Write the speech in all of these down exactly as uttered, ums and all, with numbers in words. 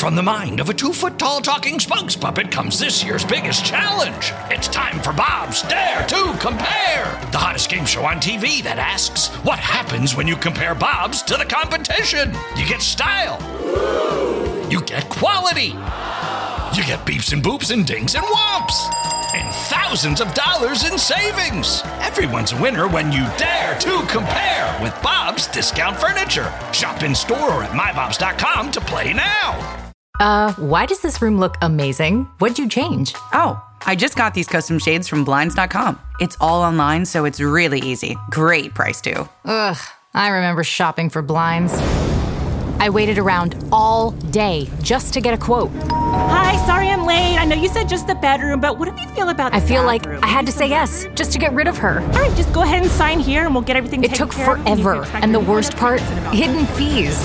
from the mind of a two-foot-tall talking spokes puppet comes this year's biggest challenge. It's time for Bob's Dare to Compare, the hottest game show on T V that asks, what happens when you compare Bobs to the competition? You get style. You get quality. You get beeps and boops and dings and whomps. And thousands of dollars in savings. Everyone's a winner when you dare to compare with Bob's Discount Furniture. Shop in store or at my bobs dot com to play now. Uh, why does this room look amazing? What'd you change? Oh, I just got these custom shades from blinds dot com. It's all online, so it's really easy. Great price, too. Ugh, I remember shopping for blinds. I waited around all day just to get a quote. Hi, sorry I'm late. I know you said just the bedroom, but what do you feel about the I feel bathroom? like I had to say yes just to get rid of her. All right, just go ahead and sign here and we'll get everything It taken took care of. forever, and the worst part, hidden fees.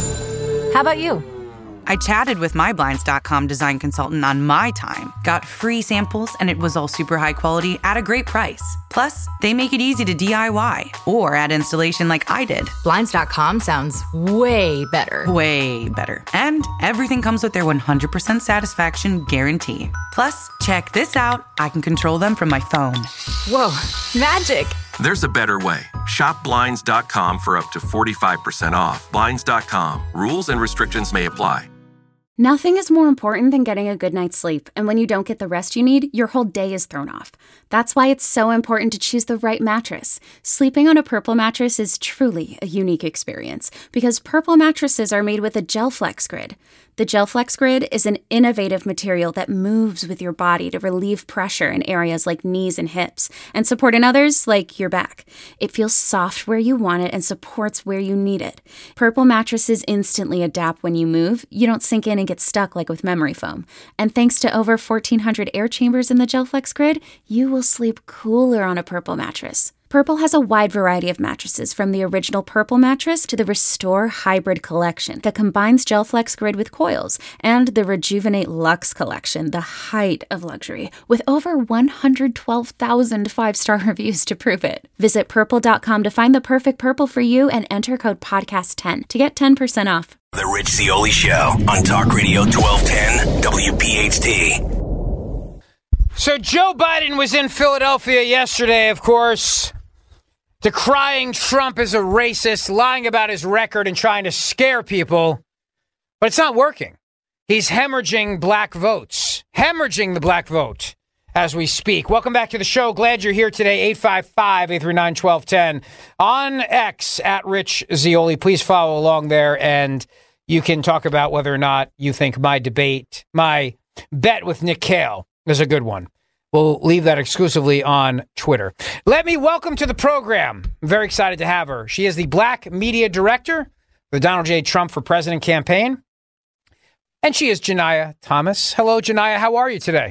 How about you? I chatted with my blinds dot com design consultant on my time, got free samples, and it was all super high quality at a great price. Plus, they make it easy to D I Y or add installation like I did. blinds dot com sounds way better. Way better. And everything comes with their one hundred percent satisfaction guarantee. Plus, check this out. I can control them from my phone. Whoa, magic. There's a better way. Shop blinds dot com for up to forty-five percent off. blinds dot com. Rules and restrictions may apply. Nothing is more important than getting a good night's sleep, and when you don't get the rest you need, your whole day is thrown off. That's why it's so important to choose the right mattress. Sleeping on a Purple mattress is truly a unique experience, because Purple mattresses are made with a GelFlex Grid. The GelFlex Grid is an innovative material that moves with your body to relieve pressure in areas like knees and hips, and support in others like your back. It feels soft where you want it and supports where you need it. Purple mattresses instantly adapt when you move. You don't sink in and get stuck like with memory foam. And thanks to over fourteen hundred air chambers in the GelFlex Grid, you will sleep cooler on a Purple mattress. Purple has a wide variety of mattresses, from the original Purple mattress to the Restore Hybrid collection that combines GelFlex Grid with coils, and the Rejuvenate Luxe collection, the height of luxury, with over one hundred twelve thousand five-star reviews to prove it. Visit purple dot com to find the perfect Purple for you and enter code podcast ten to get ten percent off. The Rich Zeoli Show on Talk Radio twelve ten W P H T. So Joe Biden was in Philadelphia yesterday, of course, decrying Trump as a racist, lying about his record and trying to scare people. But it's not working. He's hemorrhaging black votes, hemorrhaging the black vote as we speak. Welcome back to the show. Glad you're here today. eight five five, eight three nine, one two one zero. On X, at Rich Zeoli. Please follow along there, and you can talk about whether or not you think my debate, my bet with Nick Kale is a good one. We'll leave that exclusively on Twitter. Let me welcome to the program. I'm very excited to have her. She is the Black Media Director for the Donald J. Trump for President campaign. And she is Janiyah Thomas. Hello, Janiyah. How are you today?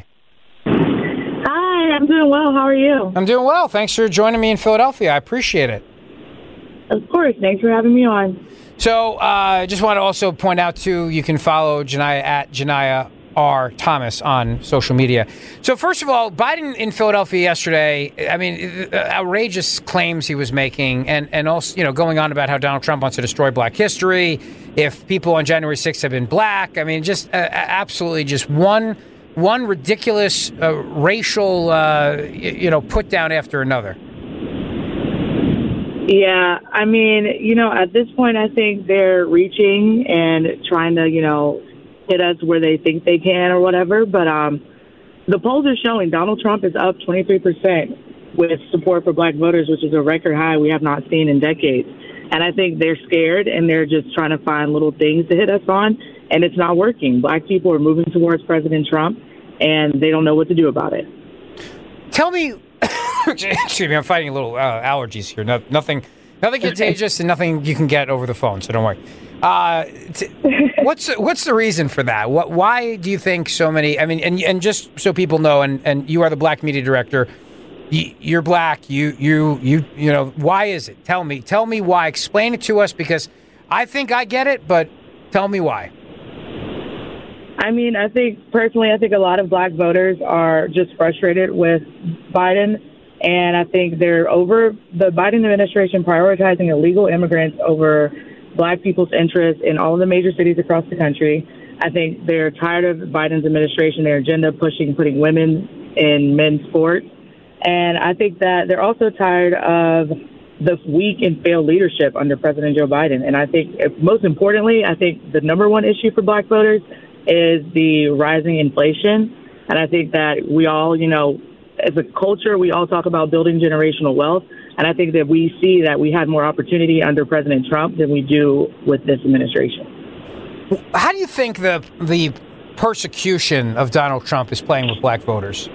Hi, I'm doing well. How are you? I'm doing well. Thanks for joining me in Philadelphia. I appreciate it. Of course. Thanks for having me on. So I uh, just want to also point out, too, you can follow Janiyah at Janiyah R. Thomas on social media. So first of all, Biden in Philadelphia yesterday, I mean, outrageous claims he was making, and, and also, you know, going on about how Donald Trump wants to destroy black history, if people on January sixth have been black. I mean, just uh, absolutely just one one ridiculous uh, racial, uh, you know, put down after another. Yeah, I mean, you know, at this point, I think they're reaching and trying to, you know, hit us where they think they can or whatever. But um, the polls are showing Donald Trump is up twenty-three percent with support for black voters, which is a record high we have not seen in decades. And I think they're scared and they're just trying to find little things to hit us on. And it's not working. Black people are moving towards President Trump and they don't know what to do about it. Tell me, excuse me, I'm fighting a little uh, allergies here. No, nothing, nothing contagious and nothing you can get over the phone. So don't worry. Uh, t- what's what's the reason for that? What why do you think so many? I mean, and and just so people know, and, and you are the Black Media Director. You, you're black. You you you you know why is it? Tell me. Tell me why. Explain it to us, because I think I get it, but tell me why. I mean, I think personally, I think a lot of black voters are just frustrated with Biden, and I think they're over the Biden administration prioritizing illegal immigrants over black people's interests in all of the major cities across the country. I think they're tired of Biden's administration, their agenda pushing, putting women in men's sports. And I think that they're also tired of the weak and failed leadership under President Joe Biden. And I think, most importantly, I think the number one issue for black voters is the rising inflation. And I think that we all, you know, as a culture, we all talk about building generational wealth. And I think that we see that we had more opportunity under President Trump than we do with this administration. How do you think the the persecution of Donald Trump is playing with black voters?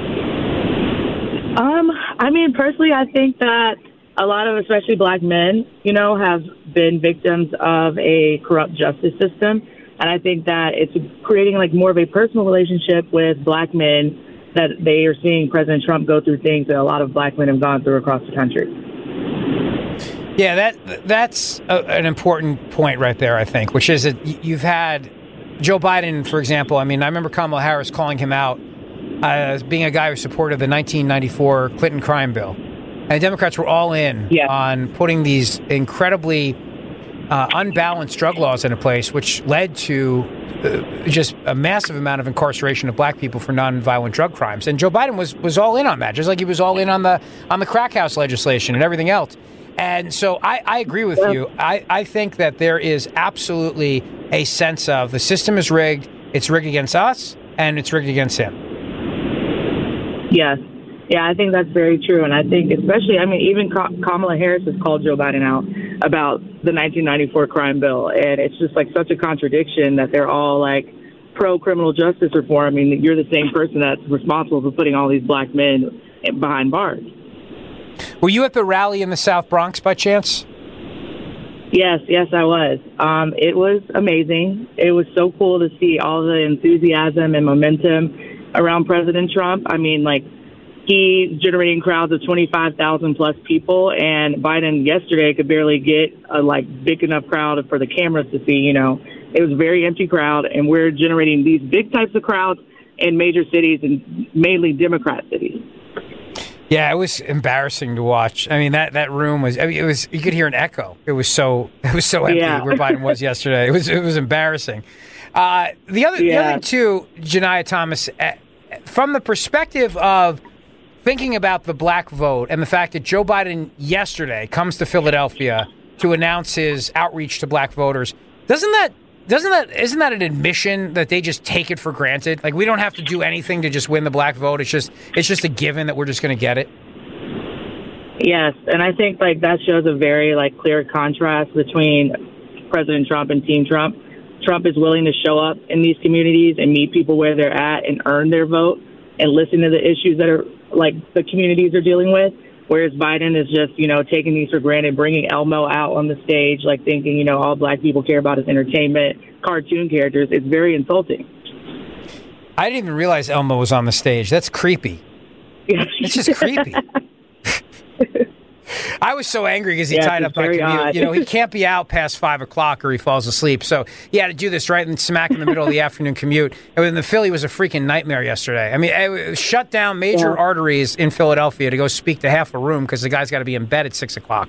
Um, I mean, personally, I think that a lot of, especially black men, you know, have been victims of a corrupt justice system. And I think that it's creating like more of a personal relationship with black men, that they are seeing President Trump go through things that a lot of black men have gone through across the country. Yeah, that that's a, an important point right there, I think, which is that you've had Joe Biden, for example. I mean, I remember Kamala Harris calling him out as being a guy who supported the nineteen ninety-four Clinton crime bill. And the Democrats were all in yeah. on putting these incredibly uh, unbalanced drug laws into place, which led to uh, just a massive amount of incarceration of black people for nonviolent drug crimes. And Joe Biden was was all in on that, just like he was all in on the on the crack house legislation and everything else. And so I, I agree with you. I, I think that there is absolutely a sense of the system is rigged. It's rigged against us, and it's rigged against him. Yes. Yeah, I think that's very true. And I think especially, I mean, even Kamala Harris has called Joe Biden out about the nineteen ninety-four crime bill. And it's just like such a contradiction that they're all like pro-criminal justice reform. I mean, you're the same person that's responsible for putting all these black men behind bars. Were you at the rally in the South Bronx by chance? Yes, yes, I was. Um, it was amazing. It was so cool to see all the enthusiasm and momentum around President Trump. I mean, like, he's generating crowds of twenty-five thousand plus people, and Biden yesterday could barely get a like big enough crowd for the cameras to see. You know, it was a very empty crowd, and we're generating these big types of crowds in major cities and mainly Democrat cities. Yeah, it was embarrassing to watch. I mean, that, that room was, I mean, it was, you could hear an echo. It was so, it was so empty yeah. where Biden was yesterday. It was, it was embarrassing. Uh, the other, yeah. the other thing too, Janiyah Thomas, uh, from the perspective of thinking about the black vote and the fact that Joe Biden yesterday comes to Philadelphia to announce his outreach to black voters, doesn't that, doesn't that, isn't that an admission that they just take it for granted? Like, we don't have to do anything to just win the black vote. It's just, it's just a given that we're just going to get it. Yes. And I think like that shows a very like clear contrast between President Trump and Team Trump. Trump is willing to show up in these communities and meet people where they're at and earn their vote and listen to the issues that are like the communities are dealing with. Whereas Biden is just, you know, taking these for granted, bringing Elmo out on the stage, like thinking, you know, all black people care about is entertainment, cartoon characters. It's very insulting. I didn't even realize Elmo was on the stage. That's creepy. It's just creepy. I was so angry because he yes, tied up my commute. Odd. You know, he can't be out past five o'clock or he falls asleep. So he had to do this right in smack in the middle of the afternoon commute. And the Philly was a freaking nightmare yesterday. I mean, it shut down major yeah. arteries in Philadelphia to go speak to half a room because the guy's got to be in bed at six o'clock.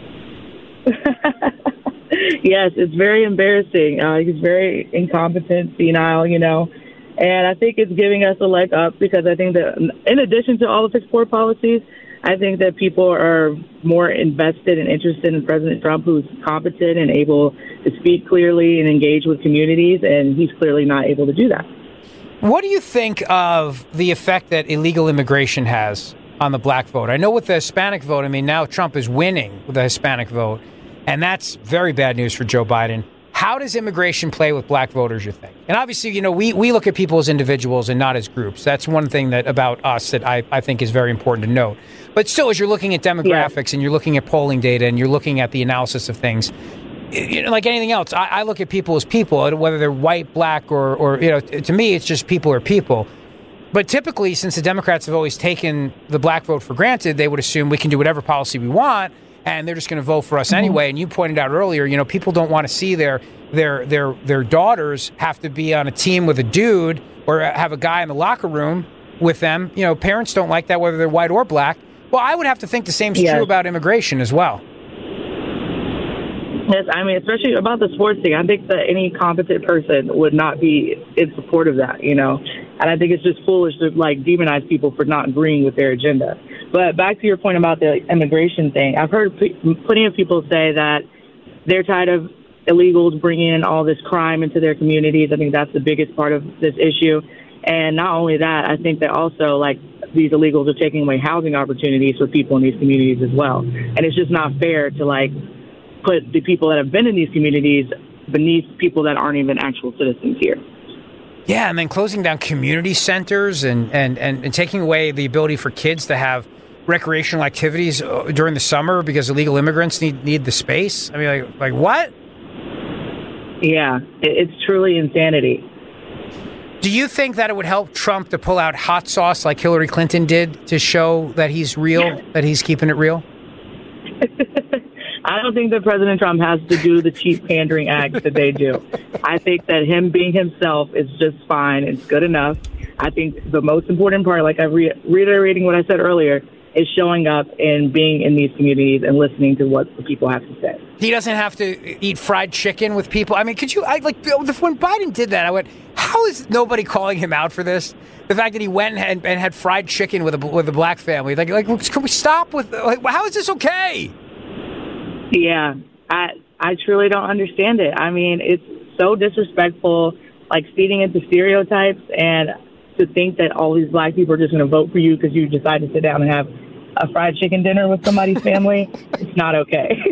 Yes, it's very embarrassing. Uh, he's very incompetent, senile, you know. And I think it's giving us a leg up because I think that in addition to all of his poor policies, I think that people are more invested and interested in President Trump, who's competent and able to speak clearly and engage with communities, and he's clearly not able to do that. What do you think of the effect that illegal immigration has on the black vote? I know with the Hispanic vote, I mean, now Trump is winning with the Hispanic vote, and that's very bad news for Joe Biden. How does immigration play with black voters, you think? And obviously, you know, we, we look at people as individuals and not as groups. That's one thing that about us that I, I think is very important to note. But still, as you're looking at demographics yeah. and you're looking at polling data and you're looking at the analysis of things, you know, like anything else, I, I look at people as people, whether they're white, black, or, or, you know, to me, it's just people are people. But typically, since the Democrats have always taken the black vote for granted, they would assume we can do whatever policy we want, and they're just going to vote for us mm-hmm. anyway. And you pointed out earlier, you know, people don't want to see their their their their daughters have to be on a team with a dude or have a guy in the locker room with them. You know, parents don't like that, whether they're white or black. Well, I would have to think the same is yes. true about immigration as well. Yes, I mean, especially about the sports thing. I think that any competent person would not be in support of that, you know. And I think it's just foolish to, like, demonize people for not agreeing with their agenda. But back to your point about the immigration thing, I've heard p- plenty of people say that they're tired of illegals bringing in all this crime into their communities. I think that's the biggest part of this issue. And not only that, I think that also, like, these illegals are taking away housing opportunities for people in these communities as well. And it's just not fair to, like, put the people that have been in these communities beneath people that aren't even actual citizens here. Yeah, and then closing down community centers and, and, and, and taking away the ability for kids to have recreational activities during the summer because illegal immigrants need, need the space. I mean, like, like what? Yeah, it's truly insanity. Do you think that it would help Trump to pull out hot sauce like Hillary Clinton did to show that he's real, that he's keeping it real? I don't think that President Trump has to do the cheap pandering act that they do. I think that him being himself is just fine. It's good enough. I think the most important part, like I'm re- reiterating what I said earlier, is showing up and being in these communities and listening to what the people have to say. He doesn't have to eat fried chicken with people. I mean, could you, I like, when Biden did that, I went, how is nobody calling him out for this? The fact that he went and, and had fried chicken with a, with a black family. Like, like, can we stop with, like, how is this okay? Yeah, I I truly don't understand it. I mean, it's so disrespectful, like feeding into stereotypes, and to think that all these black people are just going to vote for you because you decide to sit down and have a fried chicken dinner with somebody's family. It's not okay.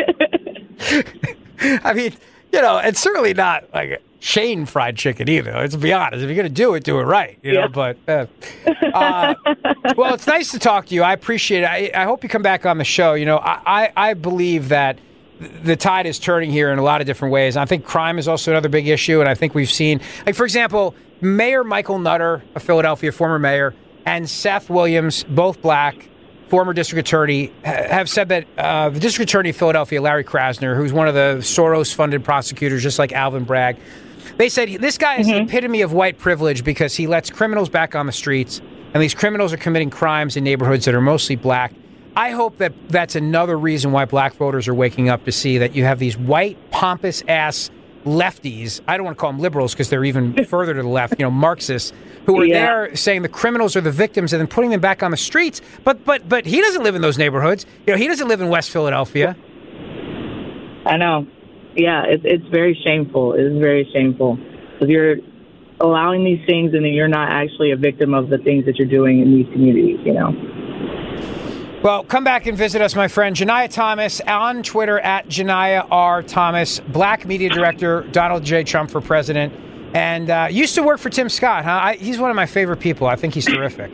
I mean, you know, it's certainly not like Shane fried chicken either. Let's be honest. If you're going to do it, do it right. You know, yeah. But uh, uh, well, it's nice to talk to you. I appreciate it. I, I hope you come back on the show. You know, I, I, I believe that the tide is turning here in a lot of different ways. I think crime is also another big issue, and I think we've seen, like, for example, Mayor Michael Nutter of Philadelphia, former mayor, and Seth Williams, both black, former district attorney, have said that uh, the district attorney of Philadelphia, Larry Krasner, who's one of the Soros-funded prosecutors, just like Alvin Bragg, they said this guy is mm-hmm. the epitome of white privilege because he lets criminals back on the streets, and these criminals are committing crimes in neighborhoods that are mostly black. I hope that that's another reason why black voters are waking up to see that you have these white, pompous-ass lefties. I don't want to call them liberals because they're even further to the left, you know, Marxists, who are yeah. there saying the criminals are the victims and then putting them back on the streets. But but but he doesn't live in those neighborhoods. You know, he doesn't live in West Philadelphia. I know. Yeah, it's it's very shameful. It is very shameful because you're allowing these things and then you're not actually a victim of the things that you're doing in these communities, you know. Well, come back and visit us, my friend. Janiyah Thomas on Twitter at Janiyah R. Thomas, black media director, Donald J. Trump for president, and uh, used to work for Tim Scott. Huh? I, he's one of my favorite people. I think he's terrific.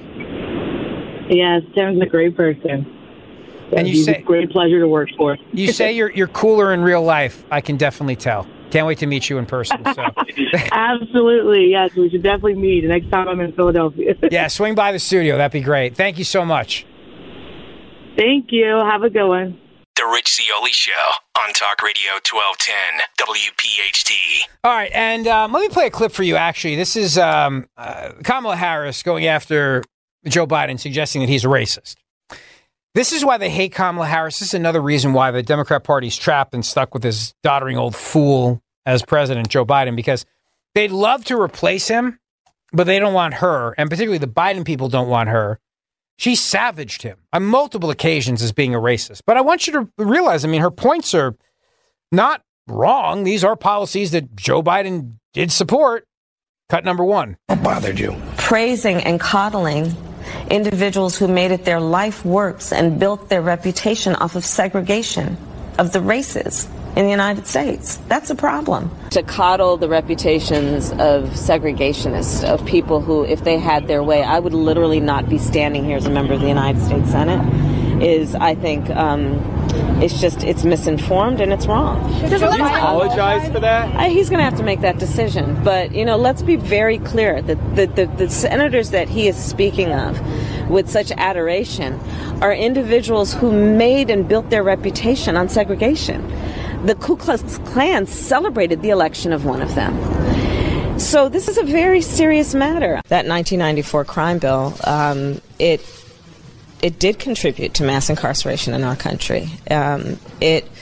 Yes, Tim's a great person. And you he's say a great pleasure to work for. You say you're you're cooler in real life. I can definitely tell. Can't wait to meet you in person. So. Absolutely, yes. We should definitely meet next time I'm in Philadelphia. Yeah, swing by the studio. That'd be great. Thank you so much. Thank you. Have a good one. The Rich Zeoli Show on Talk Radio twelve ten W P H T. All right, and um, let me play a clip for you, actually. This is um, uh, Kamala Harris going after Joe Biden, suggesting that he's a racist. This is why they hate Kamala Harris. This is another reason why the Democrat Party's trapped and stuck with this doddering old fool as president, Joe Biden, because they'd love to replace him, but they don't want her, and particularly the Biden people don't want her. She savaged him on multiple occasions as being a racist. But I want you to realize, I mean, her points are not wrong. These are policies that Joe Biden did support. Cut number one. What bothered you? Praising and coddling individuals who made it their life works and built their reputation off of segregation of the races in the United States. That's a problem. To coddle the reputations of segregationists, of people who, if they had their way, I would literally not be standing here as a member of the United States Senate, is, I think, um, it's just, it's misinformed and it's wrong. Does he apologize for that? I, he's going to have to make that decision. But, you know, let's be very clear that the, the, the senators that he is speaking of with such adoration are individuals who made and built their reputation on segregation. The Ku Klux Klan celebrated the election of one of them. So this is a very serious matter. That nineteen ninety-four crime bill, um, it it did contribute to mass incarceration in our country. Um, it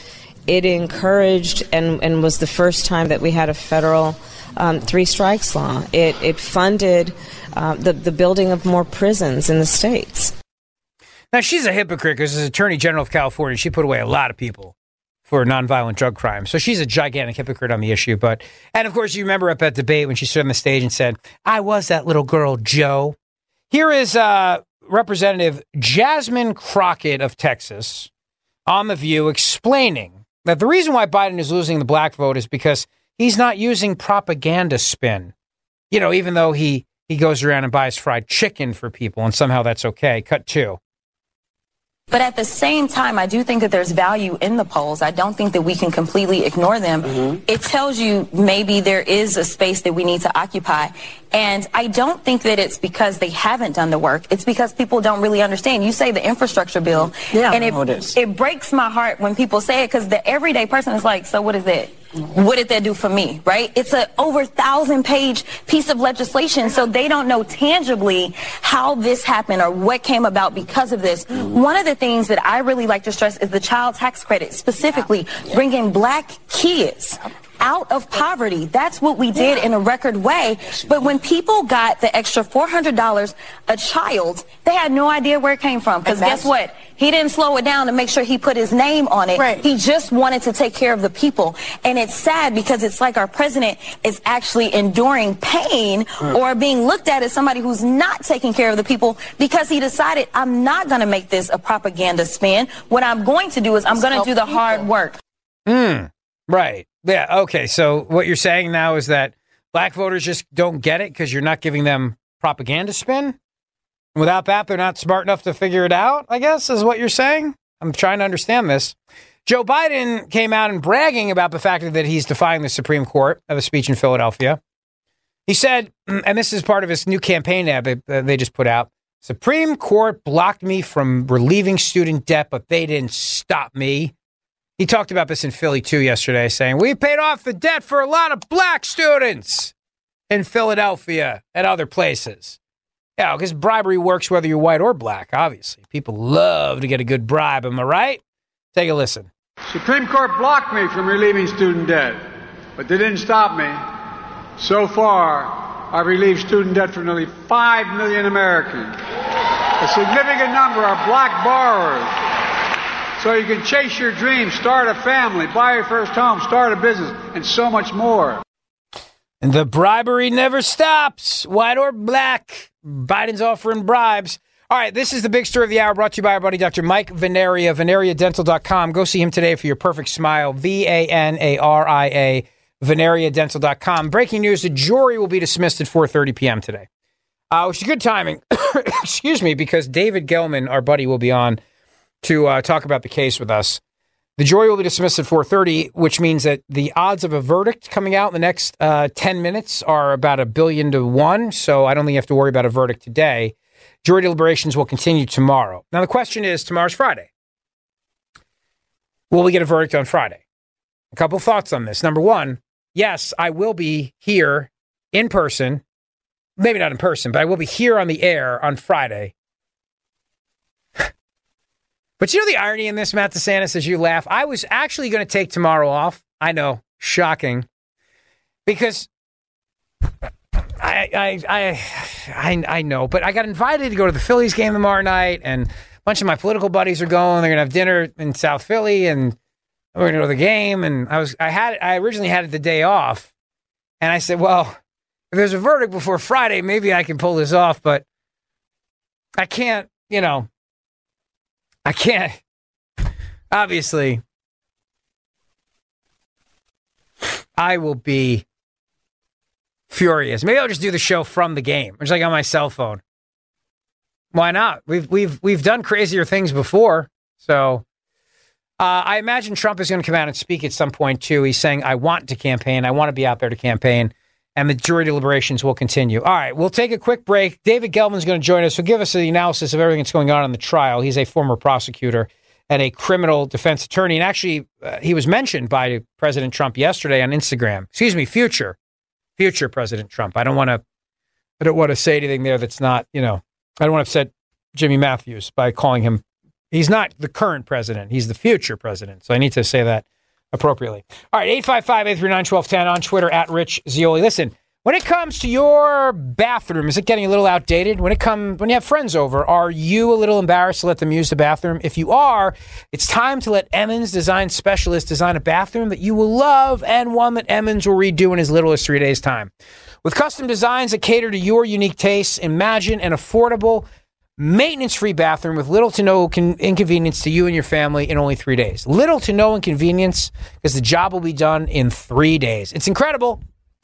it encouraged and, and was the first time that we had a federal um, three strikes law. It, it funded uh, the, the building of more prisons in the states. Now, she's a hypocrite because as Attorney General of California, she put away a lot of people for nonviolent drug crimes. So she's a gigantic hypocrite on the issue. But, and of course, you remember at that debate when she stood on the stage and said, I was that little girl, Joe. Here is uh, Representative Jasmine Crockett of Texas on The View explaining that the reason why Biden is losing the black vote is because he's not using propaganda spin. You know, even though he, he goes around and buys fried chicken for people and somehow that's okay. Cut two. But at the same time, I do think that there's value in the polls. I don't think that we can completely ignore them. Mm-hmm. It tells you maybe there is a space that we need to occupy. And I don't think that it's because they haven't done the work. It's because people don't really understand. You say the infrastructure bill, yeah, and it, it, is. it breaks my heart when people say it because the everyday person is like, so what is that? What did that do for me, right? It's a over thousand page piece of legislation, so they don't know tangibly how this happened or what came about because of this. Mm-hmm. One of the things that I really like to stress is the child tax credit, specifically yeah. Yeah. bringing black kids out of poverty. That's what we did in a record way. But when people got the extra four hundred dollars a child, they had no idea where it came from. Because guess what? He didn't slow it down to make sure he put his name on it. Right. He just wanted to take care of the people. And it's sad because it's like our president is actually enduring pain mm. or being looked at as somebody who's not taking care of the people because he decided, I'm not going to make this a propaganda spin. What I'm going to do is I'm going to do the hard work. Mm. Right. Yeah. Okay. So what you're saying now is that black voters just don't get it because you're not giving them propaganda spin. Without that, they're not smart enough to figure it out, I guess, is what you're saying. I'm trying to understand this. Joe Biden came out and bragging about the fact that he's defying the Supreme Court of a speech in Philadelphia. He said, and this is part of his new campaign ad that they just put out, Supreme Court blocked me from relieving student debt, but they didn't stop me. He talked about this in Philly, too, yesterday, saying, we paid off the debt for a lot of black students in Philadelphia and other places. Yeah, because bribery works whether you're white or black, obviously. People love to get a good bribe, am I right? Take a listen. Supreme Court blocked me from relieving student debt, but they didn't stop me. So far, I've relieved student debt for nearly five million Americans. A significant number are black borrowers. So you can chase your dreams, start a family, buy your first home, start a business, and so much more. And the bribery never stops, white or black. Biden's offering bribes. All right, this is the big story of the hour brought to you by our buddy Doctor Mike Venaria, venaria dental dot com. Go see him today for your perfect smile, V A N A R I A, venaria dental dot com. Breaking news, the jury will be dismissed at four thirty p.m. today, uh, which is good timing, excuse me, because David Gelman, our buddy, will be on to uh, talk about the case with us. The jury will be dismissed at four thirty, which means that the odds of a verdict coming out in the next uh, ten minutes are about a billion to one. So I don't think you have to worry about a verdict today. Jury deliberations will continue tomorrow. Now, the question is, tomorrow's Friday. Will we get a verdict on Friday? A couple thoughts on this. Number one, yes, I will be here in person. Maybe not in person, but I will be here on the air on Friday. But you know the irony in this, Matt DeSantis, as you laugh? I was actually going to take tomorrow off. I know, shocking. Because I, I, I, I, I know, but I got invited to go to the Phillies game tomorrow night, and a bunch of my political buddies are going. They're going to have dinner in South Philly, and we're going to go to the game. And I was, I had, I originally had it the day off, and I said, well, if there's a verdict before Friday, maybe I can pull this off, but I can't, you know. I can't, obviously, I will be furious. Maybe I'll just do the show from the game, just like on my cell phone. Why not? We've we've we've done crazier things before. So uh, I imagine Trump is going to come out and speak at some point, too. He's saying, I want to campaign. I want to be out there to campaign. And the jury deliberations will continue. All right, we'll take a quick break. David Gelman's going to join us. He'll give us the analysis of everything that's going on in the trial. He's a former prosecutor and a criminal defense attorney. And actually, uh, he was mentioned by President Trump yesterday on Instagram. Excuse me, future, future President Trump. I don't want to, I don't want to say anything there that's not, you know, I don't want to upset Jimmy Matthews by calling him. He's not the current president. He's the future president. So I need to say that appropriately. All right, eight five five, eight three nine, one two one zero on Twitter, at Rich Zeoli. Listen, when it comes to your bathroom, is it getting a little outdated? When it come, when you have friends over, are you a little embarrassed to let them use the bathroom? If you are, it's time to let Emmons Design Specialist design a bathroom that you will love and one that Emmons will redo in as little as three days' time. With custom designs that cater to your unique tastes, imagine an affordable, maintenance-free bathroom with little to no con- inconvenience to you and your family in only three days. Little to no inconvenience because the job will be done in three days. It's incredible.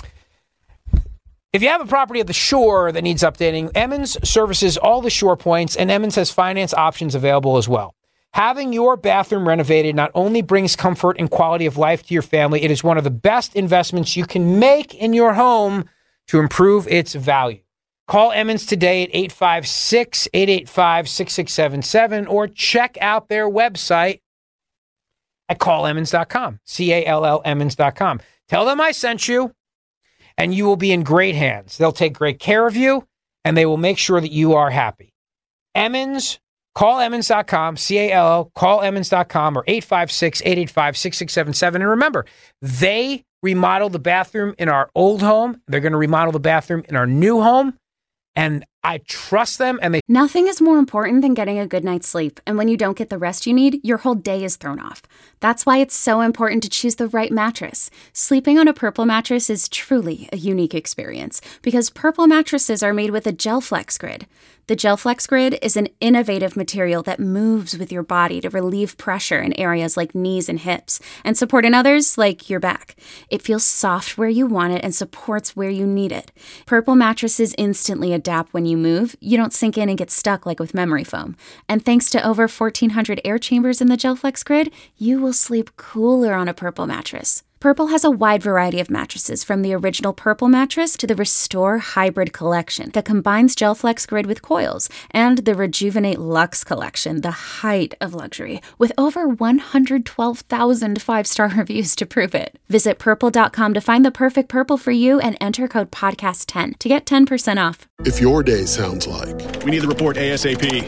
If you have a property at the shore that needs updating, Emmons services all the shore points, and Emmons has finance options available as well. Having your bathroom renovated not only brings comfort and quality of life to your family, it is one of the best investments you can make in your home to improve its value. Call Emmons today at eight five six, eight eight five, six six seven seven or check out their website at call emmons dot com, C A L L Emmons dot com. Tell them I sent you, and you will be in great hands. They'll take great care of you, and they will make sure that you are happy. Emmons, call emmons dot com, C A L L, call emmons dot com, or eight five six, eight eight five, six six seven seven. And remember, they remodeled the bathroom in our old home. They're going to remodel the bathroom in our new home, and I trust them. And they Nothing is more important than getting a good night's sleep, and when you don't get the rest you need, your whole day is thrown off. That's why it's so important to choose the right mattress. Sleeping on a Purple mattress is truly a unique experience because Purple mattresses are made with a GelFlex grid. The GelFlex grid is an innovative material that moves with your body to relieve pressure in areas like knees and hips and support in others like your back. It feels soft where you want it and supports where you need it. Purple mattresses instantly adapt when you move. You don't sink in and get stuck like with memory foam. And thanks to over fourteen hundred air chambers in the GelFlex grid, you will sleep cooler on a Purple mattress. Purple has a wide variety of mattresses, from the original Purple mattress to the Restore Hybrid collection that combines GelFlex grid with coils, and the Rejuvenate Luxe collection, the height of luxury, with over one hundred twelve thousand five-star reviews to prove it. Visit purple dot com to find the perfect Purple for you and enter code podcast ten to get ten percent off. If your day sounds like we need the report ASAP,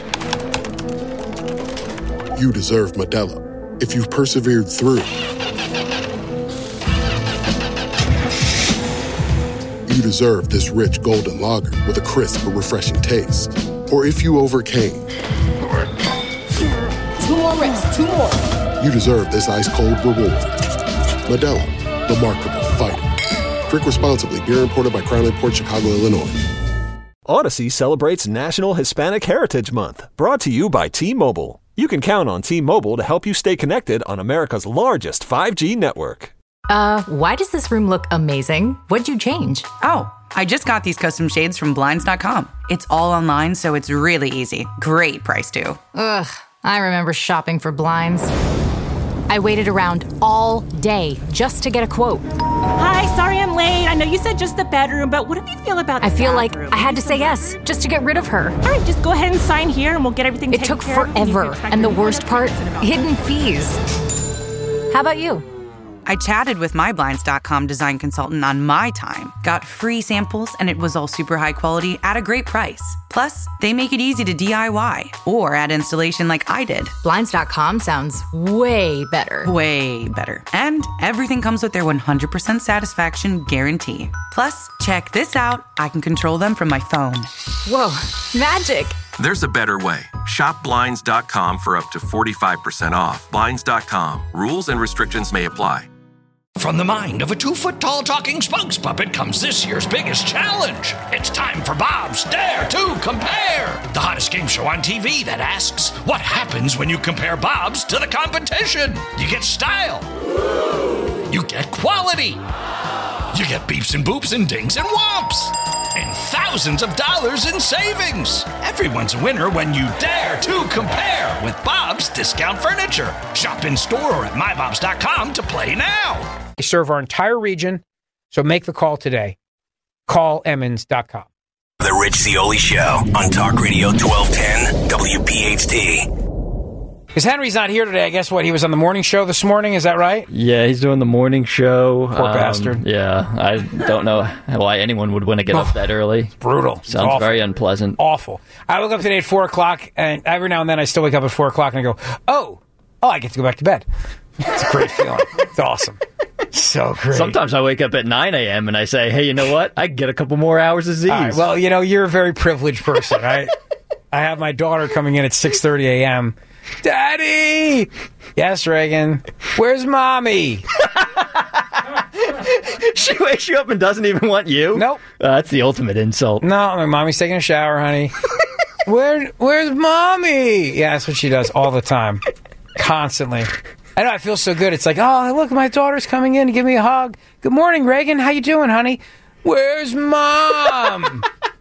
you deserve Modelo. If you've persevered through, you deserve this rich golden lager with a crisp but refreshing taste. Or if you overcame. Two more reps, two more. You deserve this ice-cold reward. Modelo, the mark of a fighter. Drink responsibly. Beer imported by Crown Imports, Chicago, Illinois. Odyssey celebrates National Hispanic Heritage Month, brought to you by T-Mobile. You can count on T-Mobile to help you stay connected on America's largest five G network. Uh, why does this room look amazing? What'd you change? Oh, I just got these custom shades from blinds dot com. It's all online, so it's really easy. Great price, too. Ugh, I remember shopping for blinds. I waited around all day just to get a quote. Hi, sorry I'm late. I know you said just the bedroom, but what do you feel about the I feel bathroom? like I had to say yes just to get rid of her. All right, just go ahead and sign here and we'll get everything It taken took care of. forever, and the worst part, hidden fees. How about you? I chatted with my blinds dot com design consultant on my time, got free samples, and it was all super high quality at a great price. Plus, they make it easy to D I Y or add installation like I did. blinds dot com sounds way better. Way better. And everything comes with their one hundred percent satisfaction guarantee. Plus, check this out. I can control them from my phone. Whoa, magic. There's a better way. Shop blinds dot com for up to forty-five percent off. blinds dot com. Rules and restrictions may apply. From the mind of a two-foot-tall talking spokes puppet comes this year's biggest challenge. It's time for Bob's Dare to Compare, the hottest game show on T V that asks, what happens when you compare Bob's to the competition? You get style. You get quality. You get beeps and boops and dings and whomps. And thousands of dollars in savings. Everyone's a winner when you dare to compare with Bob's Discount Furniture. Shop in store or at my bobs dot com to play now. They serve our entire region, so make the call today. Call emmons dot com. The Rich Zeoli Show on Talk Radio twelve ten W P H T. Because Henry's not here today. I guess what, he was on the morning show this morning, is that right? Yeah, he's doing the morning show. Poor um, bastard. Yeah, I don't know why anyone would want to get up that early. It's brutal. It's Sounds awful. very unpleasant. Awful. I woke up today at four o'clock, and every now and then I still wake up at four o'clock and I go, oh, oh, I get to go back to bed. It's a great feeling. It's awesome. So great. Sometimes I wake up at nine a.m. and I say, hey, you know what? I can get a couple more hours of Z's. All right, well, you know, you're a very privileged person. I I have my daughter coming in at six thirty a.m. Daddy! Yes, Reagan. Where's Mommy? She wakes you up and doesn't even want you? Nope. Uh, that's the ultimate insult. No, my Mommy's taking a shower, honey. Where, where's Mommy? Yeah, that's what she does all the time. Constantly. I know, I feel so good. It's like, oh, look, my daughter's coming in to give me a hug. Good morning, Reagan. How you doing, honey? Where's Mom?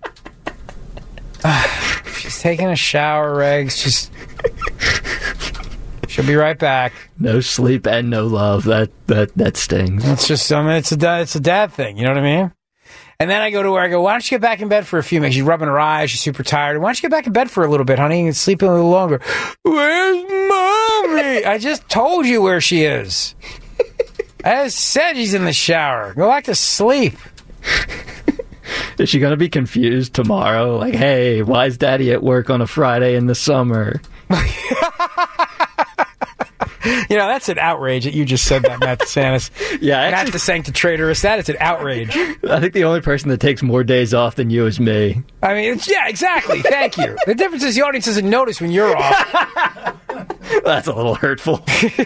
She's taking a shower, Regs. She's... She'll be right back. No sleep and no love. That that that stings. It's just, I mean, it's a dad, it's a dad thing. You know what I mean? And then I go to where I go, why don't you get back in bed for a few minutes? She's rubbing her eyes. She's super tired. Why don't you get back in bed for a little bit, honey, and sleep a little longer? Where's Mommy? I just told you where she is. I just said she's in the shower. Go back to sleep. Is she going to be confused tomorrow? Like, hey, why is Daddy at work on a Friday in the summer? You know, that's an outrage that you just said that, Matt DeSantis. Yeah, actually, Not the sanctitratorist. That is an outrage. I think the only person that takes more days off than you is me. I mean, it's, yeah, exactly. Thank you. The difference is the audience doesn't notice when you're off. That's a little hurtful.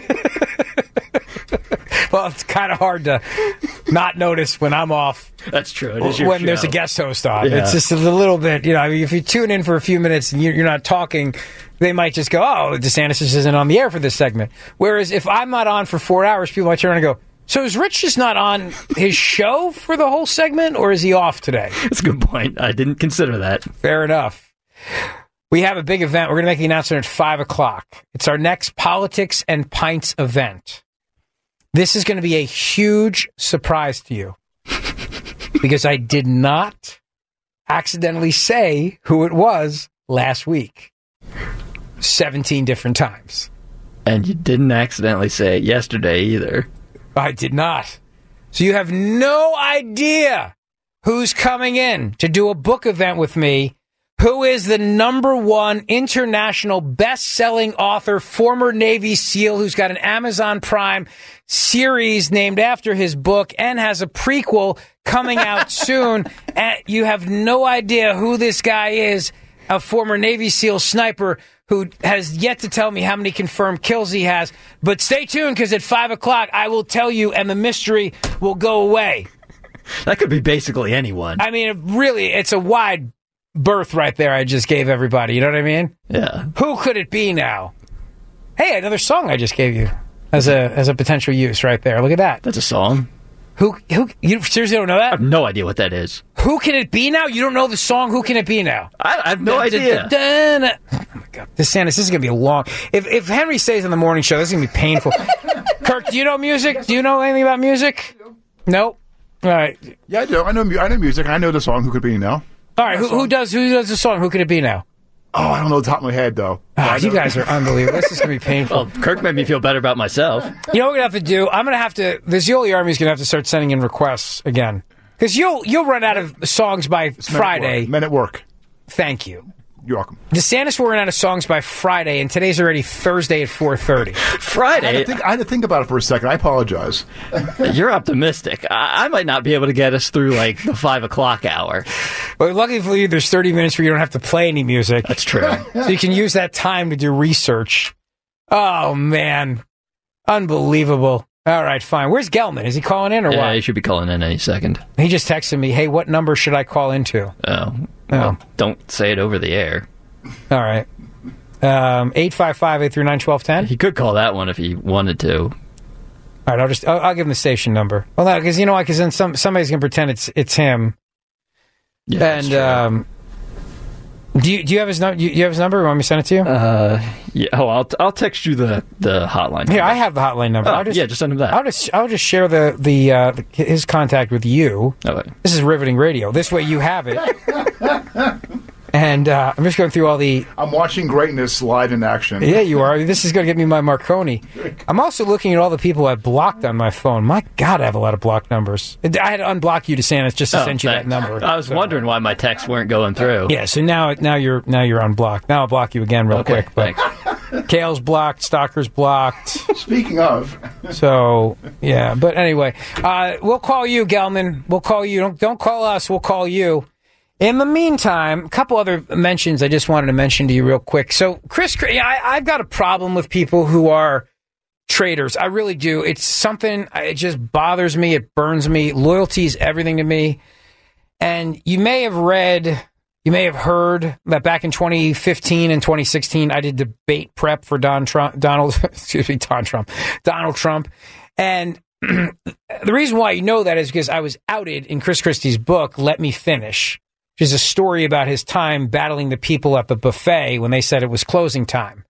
Well, it's kind of hard to not notice when I'm off. That's true. It is your when show. There's a guest host on. Yeah. It's just a little bit, you know, I mean, if you tune in for a few minutes and you're not talking, they might just go, oh, DeSantis isn't on the air for this segment. Whereas if I'm not on for four hours, people might turn and go, so is Rich just not on his show for the whole segment, or is he off today? That's a good point. I didn't consider that. Fair enough. We have a big event. We're going to make the announcement at five o'clock. It's our next Politics and Pints event. This is going to be a huge surprise to you because I did not accidentally say who it was last week. seventeen different times. And you didn't accidentally say it yesterday either. I did not. So you have no idea who's coming in to do a book event with me. Who is the number one international best-selling author, former Navy SEAL, who's got an Amazon Prime series named after his book and has a prequel coming out soon. And you have no idea who this guy is, a former Navy SEAL sniper who has yet to tell me how many confirmed kills he has. But stay tuned, because at five o'clock, I will tell you, and the mystery will go away. That could be basically anyone. I mean, really, it's a wide berth right there I just gave everybody. You know what I mean? Yeah. Who could it be now? Hey, another song I just gave you as a as a potential use right there. Look at that. That's a song. Who who you seriously don't know that? I have no idea what that is. Who can it be now? You don't know the song. Who can it be now? I, I have no idea. Oh my God, DeSantis, this is gonna be a long. If if Henry stays on the morning show, this is gonna be painful. Kirk, do you know music? Do you know anything about music? Nope. All right. Yeah, I do. I know. I know music. I know the song. Who could it be now? All right, who, who does who does the song? Who could it be now? Oh, I don't know the top of my head, though. Oh, you guys are unbelievable. This is going to be painful. Well, Kirk made me feel better about myself. You know what we're going to have to do? I'm going to have to... The Zioli Army is going to have to start sending in requests again. Because you'll, you'll run out of songs by It's Friday. Men at work. Thank you. You're welcome. DeSantis will run out of songs by Friday, and today's already Thursday at four thirty. Friday? I had, think, I had to think about it for a second. I apologize. You're optimistic. I, I might not be able to get us through, like, the five o'clock hour. Well, luckily for you, there's thirty minutes where you don't have to play any music. That's true. So you can use that time to do research. Oh, man. Unbelievable. All right, fine. Where's Gelman? Is he calling in or yeah, what? he should be calling in any second. He just texted me, hey, what number should I call into? Oh. Well, oh. Don't say it over the air. All right. Um, eight five five, eight three nine, one two one zero. He could call that one if he wanted to. All right, I'll just I'll, I'll give him the station number. Well, no, because you know what? Because then some somebody's gonna pretend it's it's him. Yeah, and um, do you do you have his number? You, you have his number? You want me to send it to you? Uh, yeah. Oh, I'll I'll text you the the hotline. Here, number. I have the hotline number. Oh, I'll just, yeah, just send him that. I'll just I'll just share the the, uh, the his contact with you. Okay. This is riveting radio. This way, you have it. And uh, I'm just going through all the... I'm watching greatness live in action. Yeah, you are. This is going to get me my Marconi. I'm also looking at all the people I've blocked on my phone. My God, I have a lot of blocked numbers. I had to unblock you, DeSantis, just to oh, send you thanks. that number. I was so. wondering why my texts weren't going through. Yeah, so now now you're now you're unblocked. Now I'll block you again real okay, quick. But thanks. Kale's blocked. Stalker's blocked. Speaking of. So, yeah. But anyway, uh, we'll call you, Gelman. We'll call you. Don't, don't call us. We'll call you. In the meantime, a couple other mentions I just wanted to mention to you real quick. So, Chris, I, I've got a problem with people who are traitors. I really do. It's something, it just bothers me. It burns me. Loyalty is everything to me. And you may have read, you may have heard that back in twenty fifteen and twenty sixteen, I did debate prep for Don Trump, Donald, excuse me, Don Trump, Donald Trump. And the reason why you know that is because I was outed in Chris Christie's book, Let Me Finish, which is a story about his time battling the people at the buffet when they said it was closing time.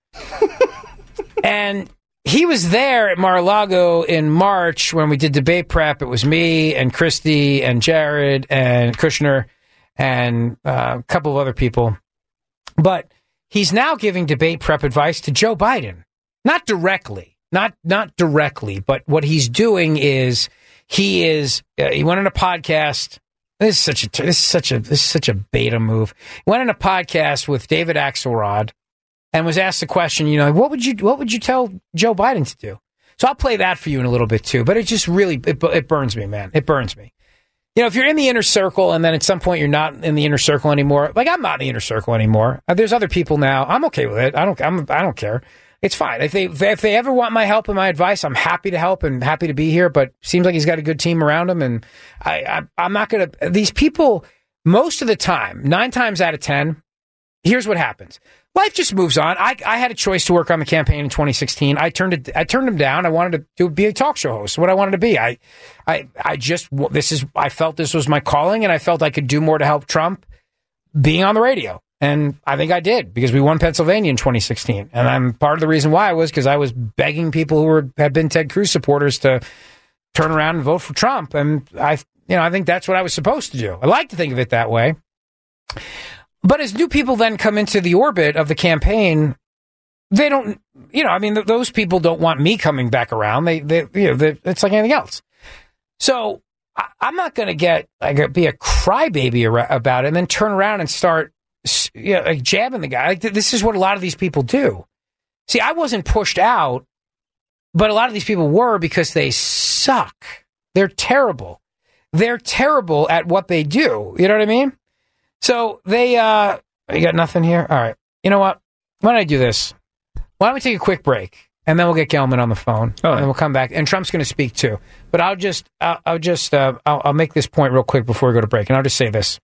And he was there at Mar-a-Lago in March when we did debate prep. It was me and Christie and Jared and Kushner and uh, a couple of other people. But he's now giving debate prep advice to Joe Biden. Not directly, not not directly, but what he's doing is he is uh, he went on a podcast. This is such a this is such a this is such a beta move. He went on a podcast with David Axelrod. And was asked the question, you know, what would you what would you tell Joe Biden to do? So I'll play that for you in a little bit too. But it just really it, it burns me, man. It burns me. You know, if you're in the inner circle and then at some point you're not in the inner circle anymore, like I'm not in the inner circle anymore. There's other people now. I'm okay with it. I don't I'm I don't care. It's fine. If they if they ever want my help and my advice, I'm happy to help and happy to be here. But seems like he's got a good team around him, and I, I I'm not gonna. These people, most of the time, nine times out of ten, here's what happens. Life just moves on. I, I had a choice to work on the campaign in twenty sixteen. I turned it. I turned him down. I wanted to do, be a talk show host. What I wanted to be. I, I, I just this is. I felt this was my calling, and I felt I could do more to help Trump being on the radio. And I think I did because we won Pennsylvania in twenty sixteen. And I'm part of the reason why was because I was begging people who were had been Ted Cruz supporters to turn around and vote for Trump. And I, you know, I think that's what I was supposed to do. I like to think of it that way. But as new people then come into the orbit of the campaign, they don't, you know, I mean, th- those people don't want me coming back around. They, they you know, they, it's like anything else. So I, I'm not going to get, like, be a crybaby ar- about it and then turn around and start, you know, like jabbing the guy. Like, th- this is what a lot of these people do. See, I wasn't pushed out, but a lot of these people were because they suck. They're terrible. They're terrible at what they do. You know what I mean? So they, uh, you got nothing here? All right. You know what? Why don't I do this? Why don't we take a quick break and then we'll get Gelman on the phone oh, and then we'll come back and Trump's going to speak too. But I'll just, I'll, I'll just, uh, I'll, I'll make this point real quick before we go to break. And I'll just say this.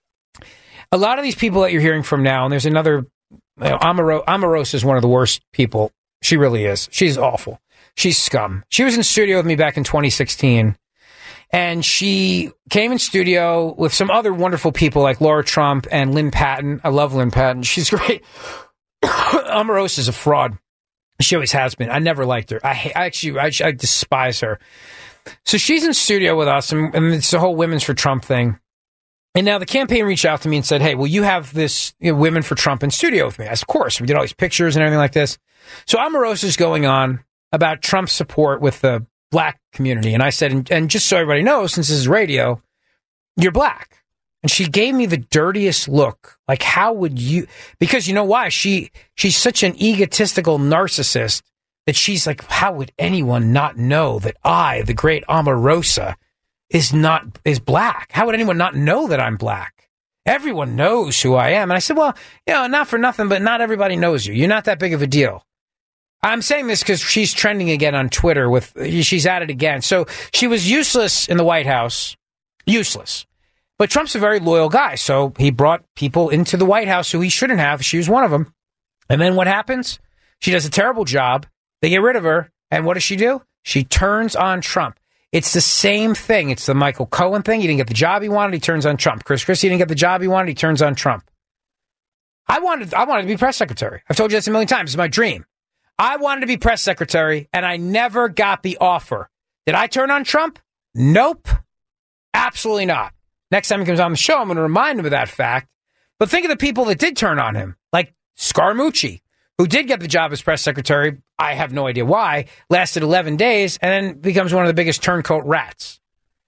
A lot of these people that you're hearing from now, and there's another, you know, Amaro, Omarosa is one of the worst people. She really is. She's awful. She's scum. She was in studio with me back in twenty sixteen. And she came in studio with some other wonderful people like Laura Trump and Lynn Patton. I love Lynn Patton. She's great. Omarosa is a fraud. She always has been. I never liked her. I, I actually, I, I despise her. So she's in studio with us, and, and it's the whole Women's for Trump thing. And now the campaign reached out to me and said, hey, will you have this, you know, Women for Trump in studio with me? I said, of course. We did all these pictures and everything like this. So Omarosa is going on about Trump's support with the black community. And I said, and, and just so everybody knows, since this is radio, you're black. And she gave me the dirtiest look. Like, how would you, because you know why? She, she's such an egotistical narcissist that she's like, how would anyone not know that I, the great Omarosa, is not, is black? How would anyone not know that I'm black? Everyone knows who I am. And I said, well, you know, not for nothing, but not everybody knows you. You're not that big of a deal. I'm saying this because she's trending again on Twitter with, she's at it again. So she was useless in the White House, useless. But Trump's a very loyal guy. So he brought people into the White House who he shouldn't have. She was one of them. And then what happens? She does a terrible job. They get rid of her. And what does she do? She turns on Trump. It's the same thing. It's the Michael Cohen thing. He didn't get the job he wanted. He turns on Trump. Chris Christie didn't get the job he wanted. He turns on Trump. I wanted, I wanted to be press secretary. I've told you this a million times. It's my dream. I wanted to be press secretary, and I never got the offer. Did I turn on Trump? Nope. Absolutely not. Next time he comes on the show, I'm going to remind him of that fact. But think of the people that did turn on him, like Scaramucci, who did get the job as press secretary. I have no idea why. Lasted eleven days, and then becomes one of the biggest turncoat rats.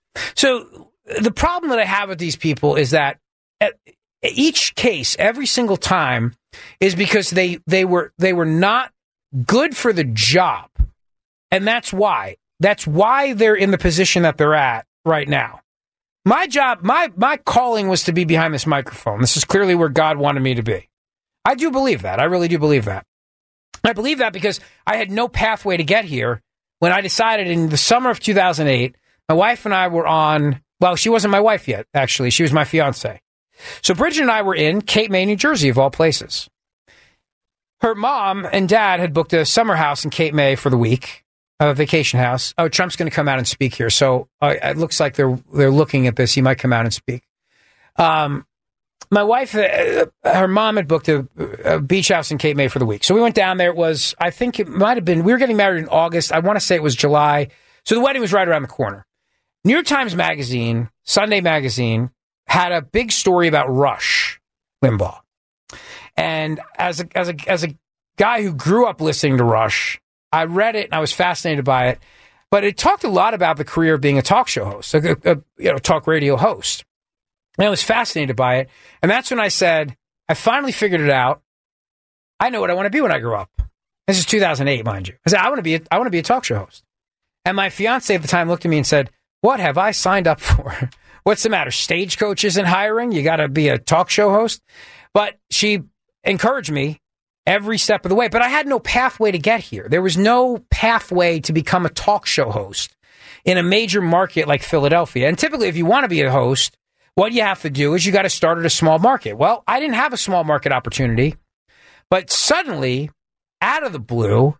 So the problem that I have with these people is that at each case, every single time, is because they they were they were not good for the job. And that's why. That's why they're in the position that they're at right now. My job, my my calling was to be behind this microphone. This is clearly where God wanted me to be. I do believe that. I really do believe that. I believe that because I had no pathway to get here when I decided in the summer of two thousand eight, my wife and I were on, well, she wasn't my wife yet, actually. She was my fiance. So Bridget and I were in Cape May, New Jersey, of all places. Her mom and dad had booked a summer house in Cape May for the week. A vacation house. Oh, Trump's going to come out and speak here. So uh, it looks like they're they're looking at this. He might come out and speak. Um, my wife, uh, her mom had booked a, a beach house in Cape May for the week. So we went down there. It was, I think it might have been, we were getting married in August. I want to say it was July. So the wedding was right around the corner. New York Times Magazine, Sunday Magazine, had a big story about Rush Limbaugh. And as a, as a, as a guy who grew up listening to Rush, I read it and I was fascinated by it, but it talked a lot about the career of being a talk show host, a, a you know, talk radio host. And I was fascinated by it. And that's when I said, I finally figured it out. I know what I want to be when I grow up. This is two thousand eight, mind you. I said, I want to be a, I want to be a talk show host. And my fiance at the time looked at me and said, what have I signed up for? What's the matter? Stagecoach isn't hiring? You got to be a talk show host? But she encouraged me every step of the way, but I had no pathway to get here. There was no pathway to become a talk show host in a major market like Philadelphia. And typically, if you want to be a host, what you have to do is you got to start at a small market. Well, I didn't have a small market opportunity, but suddenly, out of the blue,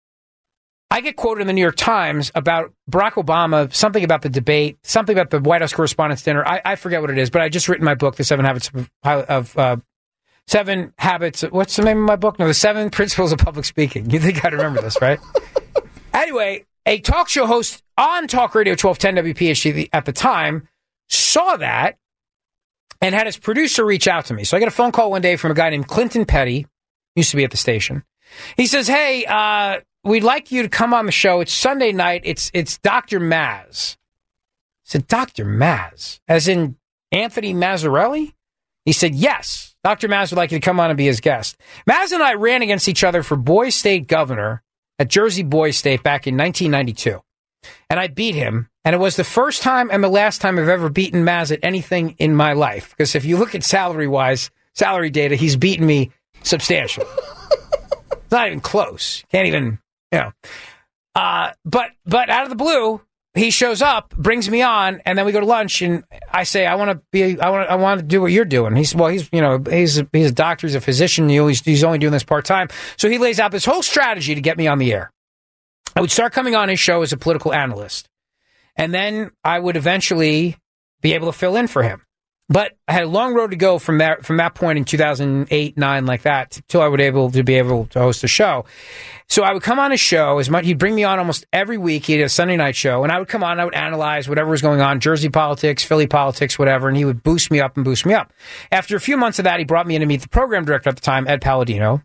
I get quoted in the New York Times about Barack Obama, something about the debate, something about the White House Correspondents' Dinner. I, I forget what it is, but I just written my book, The Seven Habits of, of uh, Seven Habits. What's the name of my book? No, The Seven Principles of Public Speaking. You think I'd remember this, right? Anyway, a talk show host on Talk Radio twelve ten W P H T at the time saw that and had his producer reach out to me. So I got a phone call one day from a guy named Clinton Petty, used to be at the station. He says, hey, uh, we'd like you to come on the show. It's Sunday night. It's it's Doctor Maz. I said, Doctor Maz? As in Anthony Mazzarelli? He said, yes. Doctor Maz would like you to come on and be his guest. Maz and I ran against each other for Boys State governor at Jersey Boys State back in nineteen ninety-two. And I beat him. And it was the first time and the last time I've ever beaten Maz at anything in my life. Because if you look at salary-wise, salary data, he's beaten me substantially. It's not even close. Can't even, you know. Uh, but but out of the blue, he shows up, brings me on, and then we go to lunch, and I say, I want to be, I want, I want to do what you're doing. He's, well, he's, you know, he's, a, he's a doctor, he's a physician, you know, he's, he's only doing this part time. So he lays out this whole strategy to get me on the air. I would start coming on his show as a political analyst, and then I would eventually be able to fill in for him. But I had a long road to go from that from that point in two thousand eight, nine, like that, till I would able to be able to host a show. So I would come on his show as much. He'd bring me on almost every week. He had a Sunday night show, and I would come on. And I would analyze whatever was going on, Jersey politics, Philly politics, whatever, and he would boost me up and boost me up. After a few months of that, he brought me in to meet the program director at the time, Ed Palladino,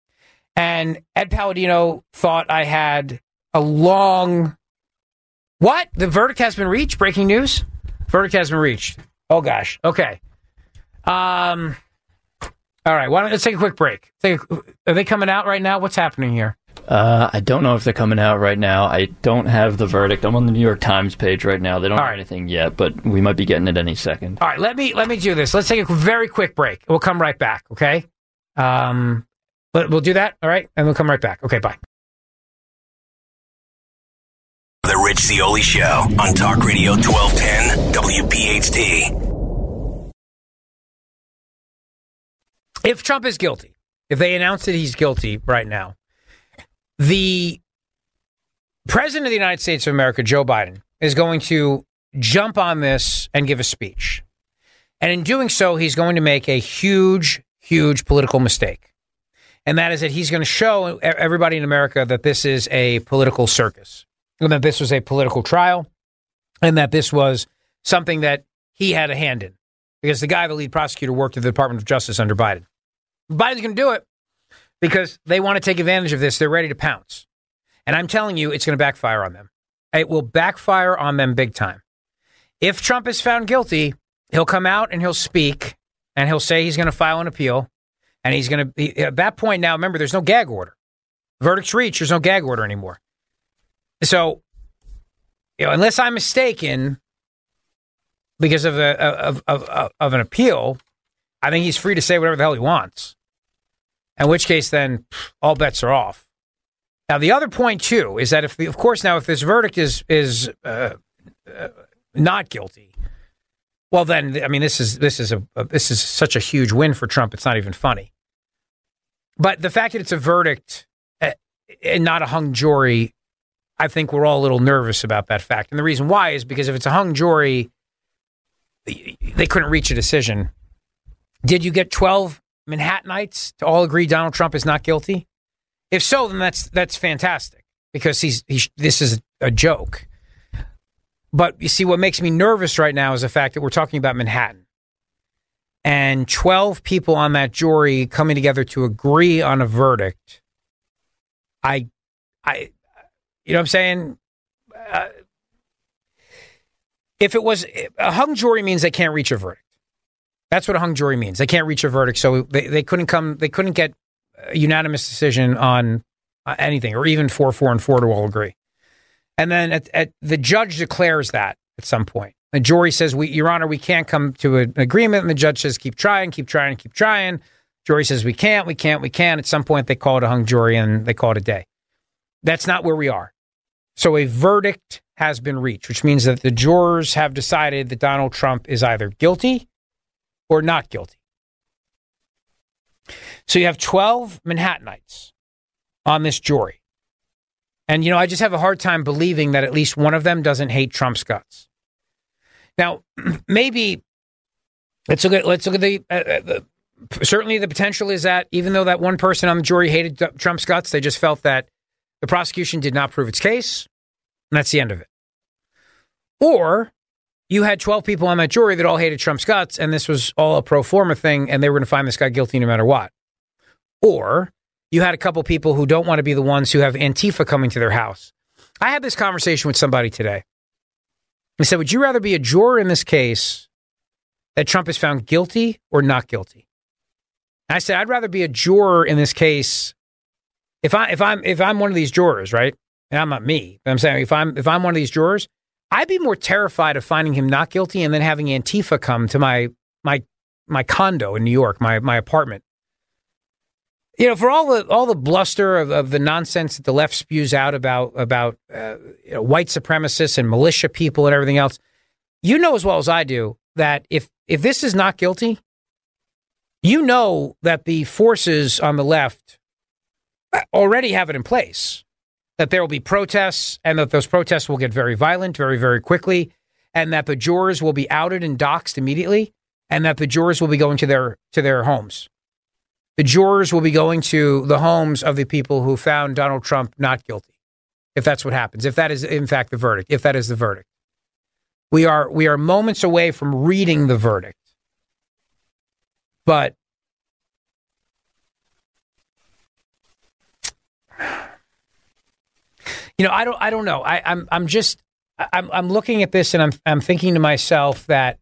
and Ed Palladino thought I had a long. What? The verdict has been reached. Breaking news. Verdict has been reached. Oh, gosh. Okay. Um. All right. Why don't let's take a quick break. Take a, are they coming out right now? What's happening here? Uh, I don't know if they're coming out right now. I don't have the verdict. I'm on the New York Times page right now. They don't have anything yet, but we might be getting it any second. All right. Let me let me do this. Let's take a very quick break. We'll come right back. Okay. Um. But we'll do that. All right, and we'll come right back. Okay. Bye. The Rich Zeoli Show on Talk Radio twelve ten W P H T. If Trump is guilty, if they announce that he's guilty right now, the President of the United States of America, Joe Biden, is going to jump on this and give a speech. And in doing so, he's going to make a huge, huge political mistake. And that is that he's going to show everybody in America that this is a political circus. And that this was a political trial, and that this was something that he had a hand in. Because the guy, the lead prosecutor, worked at the Department of Justice under Biden. Biden's going to do it because they want to take advantage of this. They're ready to pounce. And I'm telling you, it's going to backfire on them. It will backfire on them big time. If Trump is found guilty, he'll come out and he'll speak, and he'll say he's going to file an appeal. And he's going to, at that point now, remember, there's no gag order. Verdict's reached. There's no gag order anymore. So, you know, unless I'm mistaken, because of, a, of, of, of an appeal, I think he's free to say whatever the hell he wants. In which case, then, all bets are off. Now, the other point, too, is that if, the, of course, now, if this verdict is is uh, uh, not guilty, well, then, I mean, this is this is a, a this is such a huge win for Trump. It's not even funny. But the fact that it's a verdict uh, and not a hung jury, I think we're all a little nervous about that fact. And the reason why is because if it's a hung jury, they couldn't reach a decision. Did you get twelve Manhattanites to all agree Donald Trump is not guilty? If so, then that's that's fantastic because he's he's this is a joke. But you see, what makes me nervous right now is the fact that we're talking about Manhattan and twelve people on that jury coming together to agree on a verdict. I, I, you know what I'm saying? Uh, if it was a hung jury means they can't reach a verdict. That's what a hung jury means. They can't reach a verdict, so they, they couldn't come. They couldn't get a unanimous decision on uh, anything, or even four, four, and four to all agree. And then at, at, the judge declares that at some point. The jury says, "We, Your Honor, we can't come to an agreement." And the judge says, "Keep trying, keep trying, keep trying." Jury says, "We can't, we can't, we can't." At some point, they call it a hung jury and they call it a day. That's not where we are. So a verdict has been reached, which means that the jurors have decided that Donald Trump is either guilty or not guilty. So you have twelve Manhattanites on this jury. And, you know, I just have a hard time believing that at least one of them doesn't hate Trump's guts. Now, maybe let's look at, let's look at the, uh, the, certainly the potential is that even though that one person on the jury hated Trump's guts, they just felt that the prosecution did not prove its case. And that's the end of it. Or you had twelve people on that jury that all hated Trump's guts, and this was all a pro forma thing, and they were going to find this guy guilty no matter what. Or you had a couple people who don't want to be the ones who have Antifa coming to their house. I had this conversation with somebody today. I said, would you rather be a juror in this case that Trump is found guilty or not guilty? And I said, I'd rather be a juror in this case. If I if I'm if I'm one of these jurors, right? And I'm not me, but I'm saying if I'm if I'm one of these jurors, I'd be more terrified of finding him not guilty and then having Antifa come to my my my condo in New York, my my apartment. You know, for all the all the bluster of, of the nonsense that the left spews out about about uh, you know, white supremacists and militia people and everything else, you know as well as I do that if if this is not guilty, you know that the forces on the left already have it in place. That there will be protests and that those protests will get very violent very, very quickly, and that the jurors will be outed and doxxed immediately, and that the jurors will be going to their to their homes. The jurors will be going to the homes of the people who found Donald Trump not guilty, if that's what happens, if that is, in fact, the verdict, if that is the verdict. We are we are moments away from reading the verdict. But You know, I don't. I don't know. I, I'm. I'm just. I'm. I'm looking at this, and I'm. I'm thinking to myself that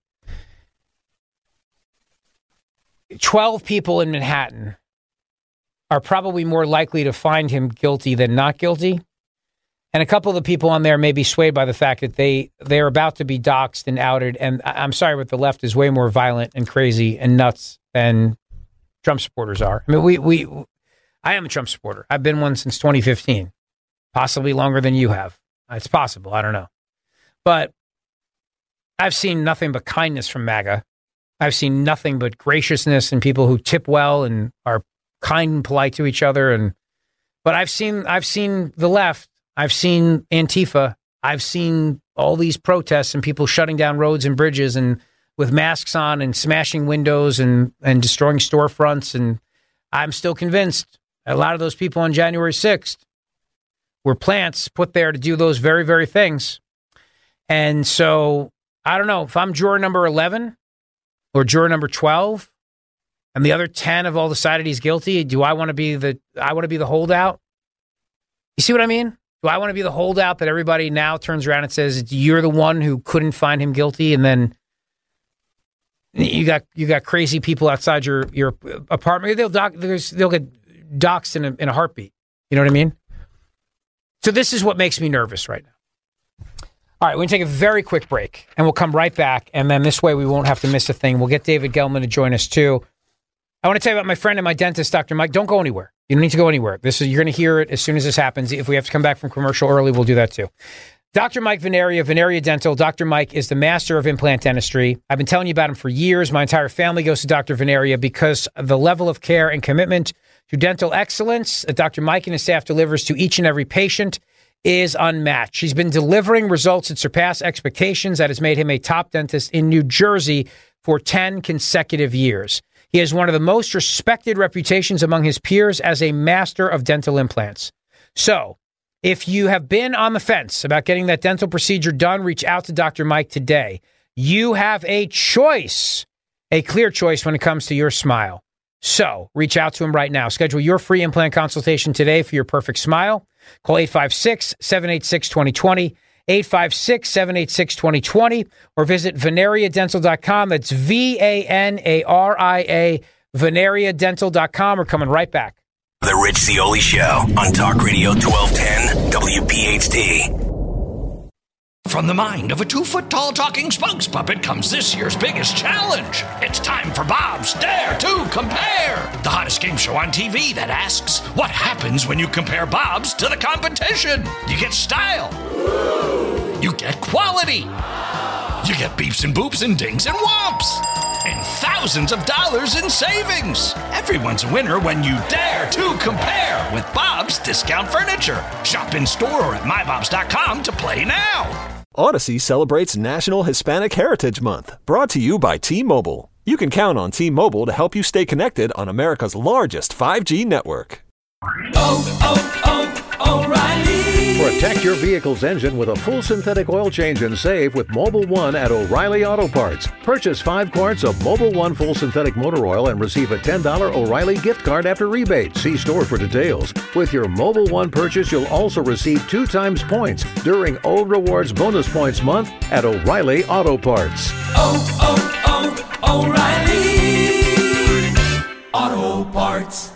twelve people in Manhattan are probably more likely to find him guilty than not guilty, and a couple of the people on there may be swayed by the fact that they they're about to be doxxed and outed. And I'm sorry, but the left is way more violent and crazy and nuts than Trump supporters are. I mean, we. We. I am a Trump supporter. I've been one since twenty fifteen. Possibly longer than you have. It's possible. I don't know. But I've seen nothing but kindness from MAGA. I've seen nothing but graciousness and people who tip well and are kind and polite to each other. And but I've seen I've seen the left. I've seen Antifa. I've seen all these protests and people shutting down roads and bridges and with masks on and smashing windows and, and destroying storefronts. And I'm still convinced a lot of those people on January sixth were plants put there to do those very, very things. And so, I don't know, if I'm juror number eleven or juror number twelve and the other ten have all decided he's guilty, do I want to be the, I want to be the holdout? You see what I mean? Do I want to be the holdout that everybody now turns around and says, you're the one who couldn't find him guilty? And then you got, you got crazy people outside your, your apartment. They'll doc, they'll get doxxed in a, in a heartbeat. You know what I mean? So this is what makes me nervous right now. All right, we're going to take a very quick break, and we'll come right back, and then this way we won't have to miss a thing. We'll get David Gelman to join us, too. I want to tell you about my friend and my dentist, Doctor Mike. Don't go anywhere. You don't need to go anywhere. This is You're going to hear it as soon as this happens. If we have to come back from commercial early, we'll do that, too. Doctor Mike Veneria, Veneria Dental. Doctor Mike is the master of implant dentistry. I've been telling you about him for years. My entire family goes to Doctor Veneria because of the level of care and commitment to dental excellence that Doctor Mike and his staff delivers to each and every patient is unmatched. He's been delivering results that surpass expectations. That has made him a top dentist in New Jersey for ten consecutive years. He has one of the most respected reputations among his peers as a master of dental implants. So, if you have been on the fence about getting that dental procedure done, reach out to Doctor Mike today. You have a choice, a clear choice when it comes to your smile. So, reach out to him right now. Schedule your free implant consultation today for your perfect smile. Call eight five six, seven eight six, two zero two zero, eight five six, seven eight six, two zero two zero, or visit veneria dental dot com. That's V A N A R I A, veneria dental dot com. We're coming right back. The Rich Zeoli Show on Talk Radio twelve ten W P H T. From the mind of a two-foot-tall talking spokes puppet comes this year's biggest challenge. It's time for Bob's Dare to Compare, the hottest game show on T V that asks, what happens when you compare Bob's to the competition? You get style. You get quality. You get beeps and boops and dings and whomps. And thousands of dollars in savings. Everyone's a winner when you dare to compare with Bob's Discount Furniture. Shop in store or at my bobs dot com to play now. Odyssey celebrates National Hispanic Heritage Month, brought to you by T-Mobile. You can count on T-Mobile to help you stay connected on America's largest five G network. Oh, oh, oh, O'Reilly! Protect your vehicle's engine with a full synthetic oil change and save with Mobile One at O'Reilly Auto Parts. Purchase five quarts of Mobile One full synthetic motor oil and receive a ten dollars O'Reilly gift card after rebate. See store for details. With your Mobile One purchase, you'll also receive two times points during O Rewards Bonus Points Month at O'Reilly Auto Parts. Oh, oh, oh, O'Reilly Auto Parts.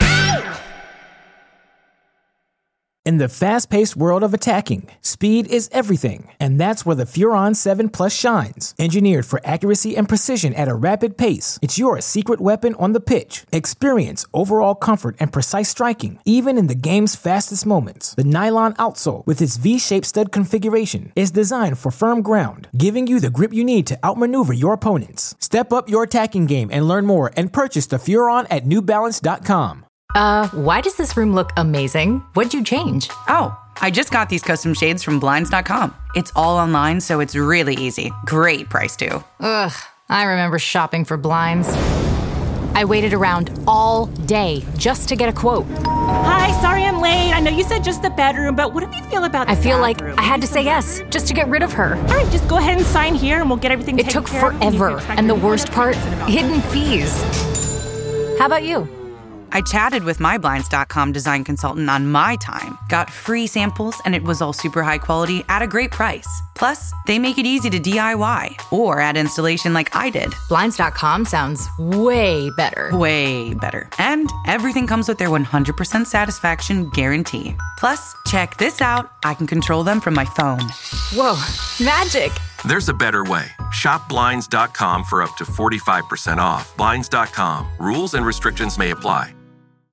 In the fast-paced world of attacking, speed is everything, and that's where the Furon seven Plus shines. Engineered for accuracy and precision at a rapid pace, it's your secret weapon on the pitch. Experience overall comfort and precise striking, even in the game's fastest moments. The nylon outsole, with its V-shaped stud configuration, is designed for firm ground, giving you the grip you need to outmaneuver your opponents. Step up your attacking game and learn more and purchase the Furon at new balance dot com. Uh, why does this room look amazing? What'd you change? Oh, I just got these custom shades from blinds dot com. It's all online, so it's really easy. Great price, too. Ugh, I remember shopping for blinds. I waited around all day just to get a quote. Hi, sorry I'm late. I know you said just the bedroom, but what do you feel about the I feel bathroom? like I had to say yes just to get rid of her. All right, just go ahead and sign here and we'll get everything It taken took care of. forever, and the worst part, hidden fees. How about you? I chatted with my blinds dot com design consultant on my time, got free samples, and it was all super high quality at a great price. Plus, they make it easy to D I Y or add installation like I did. blinds dot com sounds way better. Way better. And everything comes with their one hundred percent satisfaction guarantee. Plus, check this out. I can control them from my phone. Whoa, magic. There's a better way. Shop blinds dot com for up to forty-five percent off. blinds dot com. Rules and restrictions may apply.